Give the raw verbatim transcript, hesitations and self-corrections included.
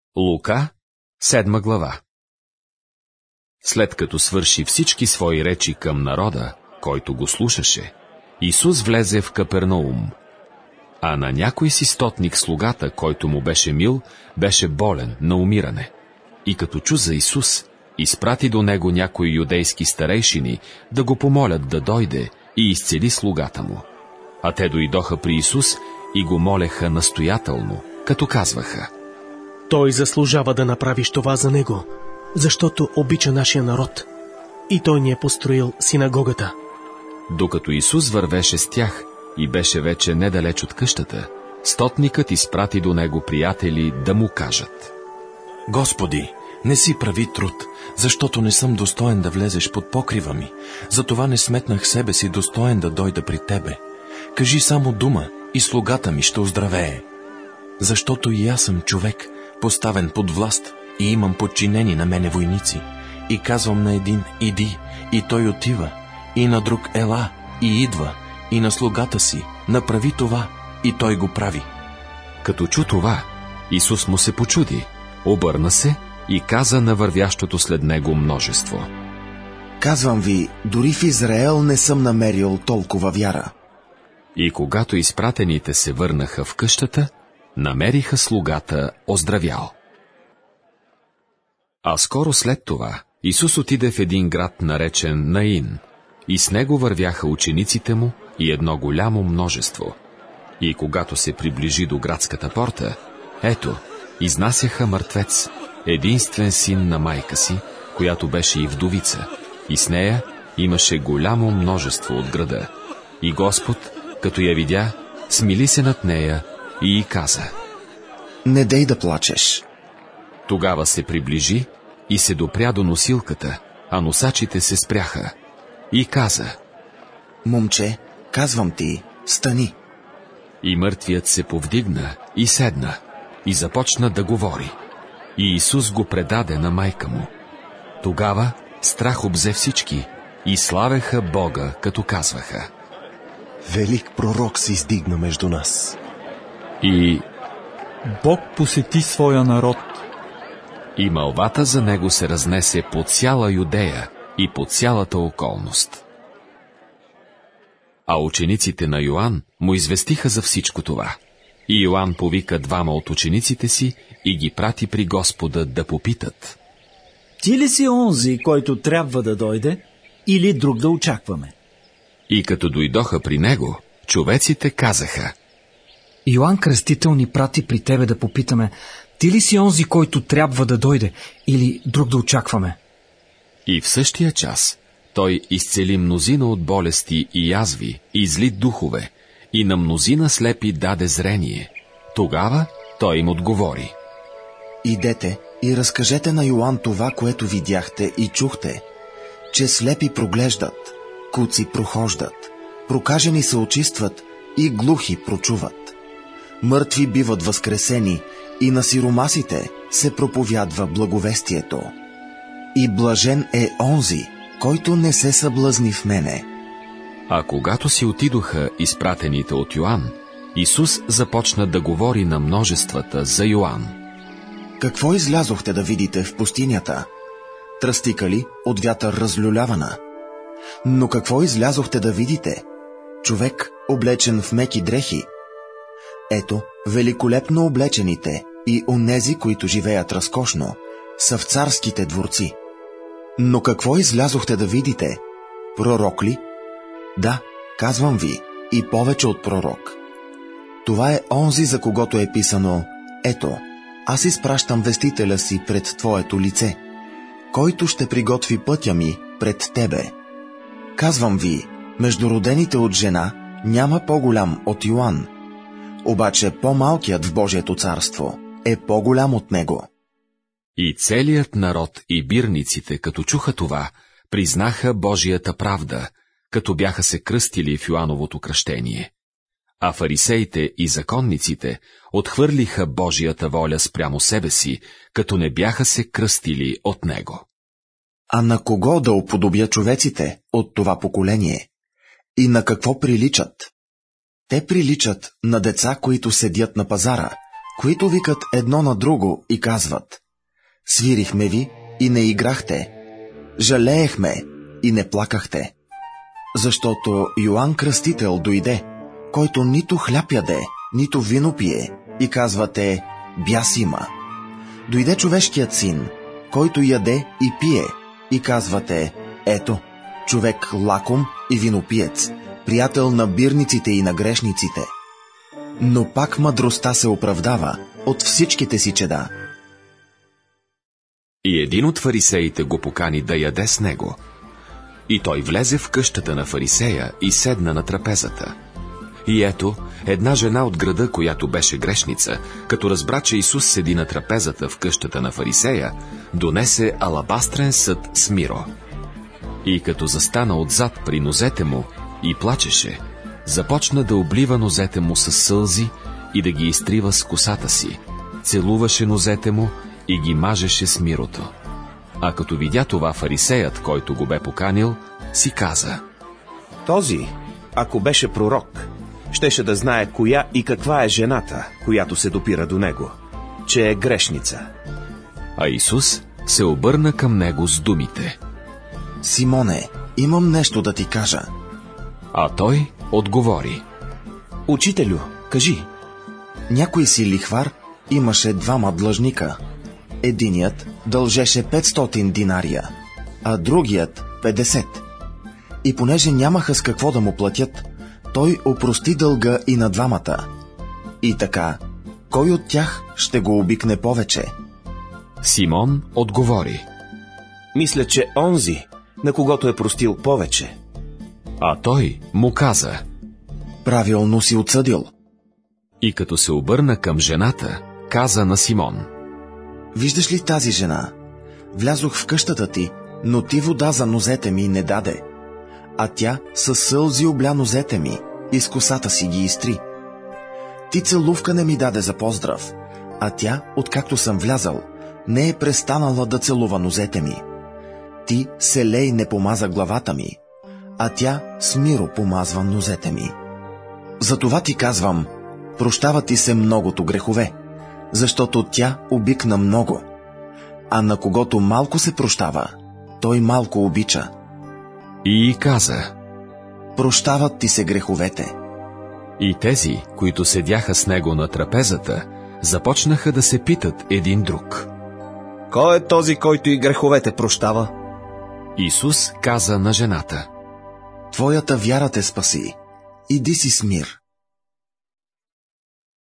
Лука, седма глава. След като свърши всички свои речи към народа, който го слушаше, Исус влезе в Капернаум. А на някой си стотник слугата, който му беше мил, беше болен на умиране. И като чу за Исус, изпрати до него някои юдейски старейшини да го помолят да дойде и изцели слугата му. А те дойдоха при Исус и го молеха настоятелно, като казваха: Той заслужава да направиш това за него, защото обича нашия народ. И той ни е построил синагогата. Докато Исус вървеше с тях и беше вече недалеч от къщата, стотникът изпрати до него приятели да му кажат: Господи, не си прави труд, защото не съм достоен да влезеш под покрива ми. Затова не сметнах себе си достоен да дойда при тебе. Кажи само дума и слугата ми ще оздравее. Защото и аз съм човек, поставен под власт, и имам подчинени на мене войници. И казвам на един: иди, и той отива, и на друг: ела, и идва, и на слугата си: направи това, и той го прави. Като чу това, Исус му се почуди, обърна се и каза на вървящото след него множество: Казвам ви, дори в Израел не съм намерил толкова вяра. И когато изпратените се върнаха в къщата, намериха слугата оздравял. А скоро след това Исус отиде в един град, наречен Наин, и с него вървяха учениците му и едно голямо множество. И когато се приближи до градската порта, ето, изнасяха мъртвец, единствен син на майка си, която беше и вдовица, и с нея имаше голямо множество от града. И Господ, като я видя, смили се над нея и й каза: Не дей да плачеш. Тогава се приближи и се допря до носилката, а носачите се спряха. И каза: Момче, казвам ти, стани. И мъртвият се повдигна и седна, и започна да говори. И Исус го предаде на майка му. Тогава страх обзе всички и славеха Бога, като казваха: Велик пророк се издигна между нас. И Бог посети своя народ. И мълвата за него се разнесе по цяла Юдея и по цялата околност. А учениците на Йоан му известиха за всичко това. И Йоан повика двама от учениците си и ги прати при Господа да попитат: Ти ли си онзи, който трябва да дойде, или друг да очакваме? И като дойдоха при него, човеците казаха: Йоан Кръстител ни прати при тебе да попитаме: ти ли си онзи, който трябва да дойде, или друг да очакваме? И в същия час той изцели мнозина от болести и язви, и зли духове, и на мнозина слепи даде зрение. Тогава той им отговори: Идете и разкажете на Йоан това, което видяхте и чухте, че слепи проглеждат, куци прохождат, прокажени се очистват и глухи прочуват. Мъртви биват възкресени и на сиромасите се проповядва благовестието. И блажен е онзи, който не се съблазни в мене. А когато си отидоха изпратените от Йоан, Исус започна да говори на множествата за Йоан. Какво излязохте да видите в пустинята? Тръстика ли от вятър разлюлявана? Но какво излязохте да видите? Човек, облечен в меки дрехи? Ето, великолепно облечените и онези, които живеят разкошно, са в царските дворци. Но какво излязохте да видите? Пророк ли? Да, казвам ви, и повече от пророк. Това е онзи, за когото е писано: ето, аз изпращам вестителя си пред твоето лице, който ще приготви пътя ми пред тебе. Казвам ви, между родените от жена няма по-голям от Йоан, обаче по-малкият в Божието царство е по-голям от него. И целият народ и бирниците, като чуха това, признаха Божията правда, като бяха се кръстили в Йоановото кръщение. А фарисеите и законниците отхвърлиха Божията воля спрямо себе си, като не бяха се кръстили от него. А на кого да уподобя човеците от това поколение? И на какво приличат? Те приличат на деца, които седят на пазара, които викат едно на друго и казват: свирихме ви и не играхте, жалеехме и не плакахте. Защото Йоан Кръстител дойде, който нито хляб яде, нито вино пие, и казвате: бяс има. Дойде човешкият син, който яде и пие, и казвате: ето, човек лаком и винопиец, приятел на бирниците и на грешниците. Но пак мъдростта се оправдава от всичките си чеда. И един от фарисеите го покани да яде с него. И той влезе в къщата на фарисея и седна на трапезата. И ето, една жена от града, която беше грешница, като разбра, че Исус седи на трапезата в къщата на фарисея, донесе алабастрен съд с миро. И като застана отзад при нозете му и плачеше, започна да облива нозете му със сълзи и да ги изтрива с косата си, целуваше нозете му и ги мажеше с мирото. А като видя това, фарисеят, който го бе поканил, си каза: този, ако беше пророк, щеше да знае коя и каква е жената, която се допира до него, че е грешница. А Исус се обърна към него с думите: Симоне, имам нещо да ти кажа. А той отговори: Учителю, кажи. Някой си лихвар имаше двама длъжника. Единият дължеше петстотин динария, а другият петдесет. И понеже нямаха с какво да му платят, той опрости дълга и на двамата. И така, кой от тях ще го обикне повече? Симон отговори: Мисля, че онзи, на когото е простил повече. А той му каза: Правилно си отсъдил. И като се обърна към жената, каза на Симон: Виждаш ли тази жена? Влязох в къщата ти, но ти вода за нозете ми не даде. А тя със сълзи обля нозете ми и с косата си ги изтри. Ти целувка не ми даде за поздрав, а тя, откакто съм влязал, не е престанала да целува нозете ми. Ти селей не помаза главата ми, а тя с миро помазва нозете ми. Затова ти казвам, прощава ти се многото грехове, защото тя обикна много. А на когото малко се прощава, той малко обича. И каза: Прощават ти се греховете. И тези, които седяха с него на трапезата, започнаха да се питат един друг: Кой е този, който и греховете прощава? Исус каза на жената: Твоята вяра те спаси. Иди си с мир.